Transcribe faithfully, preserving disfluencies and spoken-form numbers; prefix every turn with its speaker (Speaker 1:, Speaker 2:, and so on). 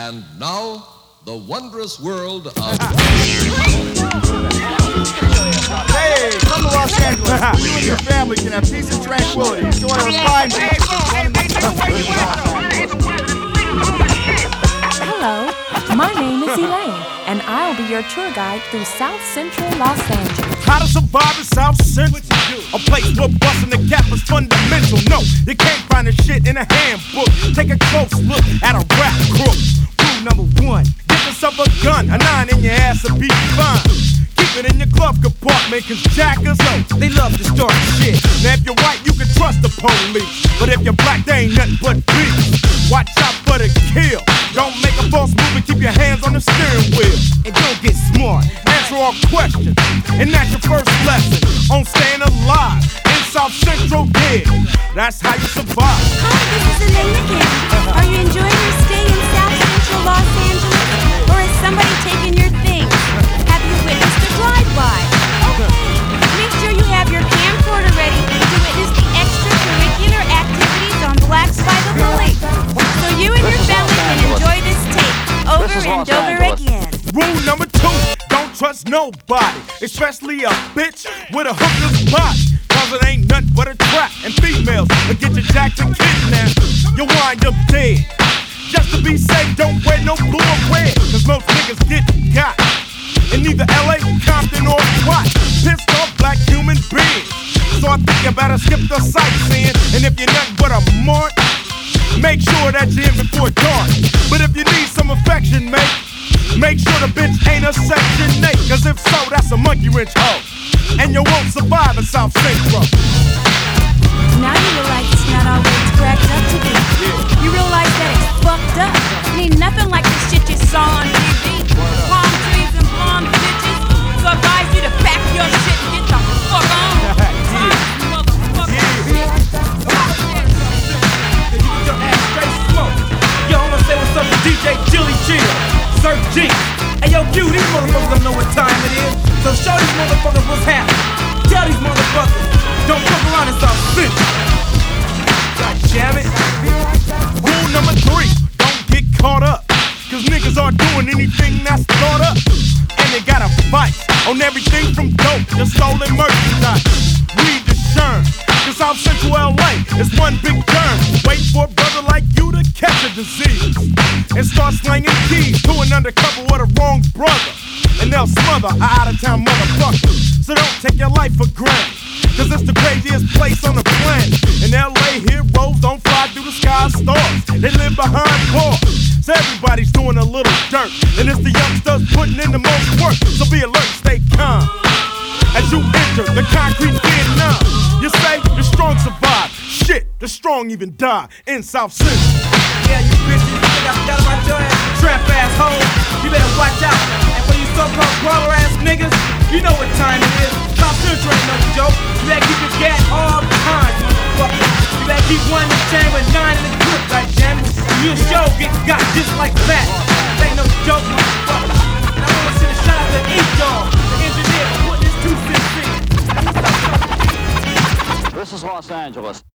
Speaker 1: And now, the wondrous world of...
Speaker 2: Hey, come to Los Angeles. You and your family can have peace and tranquility. Enjoy our fine beaches.
Speaker 3: Hello, my name is Elaine, and I'll be your tour guide through South Central Los Angeles.
Speaker 4: How to survive in South Central, a place where busting the gap is fundamental. No, you can't find the shit in a handbook. Take a close look at a rap crook. Rule number one, get yourself a gun. A nine in your ass will be fine. Keep it in your glove compartment, cause jackers, yo, they love to start shit. Now if you're white, you can trust the police, but if you're black, they ain't nothing but beef. Watch out for the kill. Don't make a false move and keep your hands on the steering wheel. And don't get smart, answer all questions. And that's your first lesson on staying alive in South Central Dead. That's how you survive.
Speaker 5: Hi, this is Elaine again. Are you enjoying your stay in South Central Los Angeles? Or is somebody taking your things? Have you witnessed a drive-by? Okay, make sure you have your camcorder ready to witness the extracurricular activities on Blacks by the Lake. So you and your family can enjoy this tape over and over again.
Speaker 4: Rule number two, don't trust nobody, especially a bitch with a hooker's body. Cause it ain't nothing but a trap, and females will get your jacked and kidnapped. You'll wind up dead. Just to be safe, don't wear no blue or red, cause most niggas get got in either L A, Compton, or what? Pissed off black human beings. So I think you better skip the sightseeing. And if you're nothing but a mark, make sure that you're in before dark. But if you need some affection, mate, make sure the bitch ain't a section eight. Cause if so, that's a monkey wrench hoe, and you won't survive in South Central.
Speaker 5: Now you realize it's not all that it's cracked up to be. You realize that it's fucked up. It ain't nothing like the shit you saw on T V. Palm trees and blonde bitches. So I advise you to pack your shit and get the fuck on.
Speaker 4: Yo, I'm gonna say what's up to D J Chili Chill, Sir G. Hey yo, Q, these motherfuckers don't know what time it is. So show these motherfuckers what's happening. Tell these motherfuckers, don't fuck around in South Central. God damn it. Rule number three, don't get caught up, cause niggas aren't doing anything that's thought up. And they got a fight on everything from dope to stolen merchandise. Read the Sherm, cause South Central L A is one big germ. Wait for a brother like you to catch a disease and start slanging keys to an undercover with a wrong brother, and they'll smother a out-of-town motherfucker. So don't take your life for granted, cause it's the craziest place on the planet. In L A, heroes don't fly through the sky stars, they live behind bars. So everybody's doing a little dirt, and it's the youngsters putting in the most work. So be alert, stay calm as you enter the concrete Vietnam. You say the strong survive, shit, the strong even die in South Central. Yeah, you bitches, you think I forgot about your ass, trap ass hoes. You better watch out. And for you so-called brawler ass niggas, you know what time it is. South Central ain't no joke. You better keep your gat all the time, motherfucker. You better keep one in the chamber and nine in the clip, goddammit. You'll sure get got just like that. This ain't no joke, motherfucker. And I wanna send a shout out to E-Dog, the engineer, for putting this two cents in.
Speaker 6: This is Los Angeles.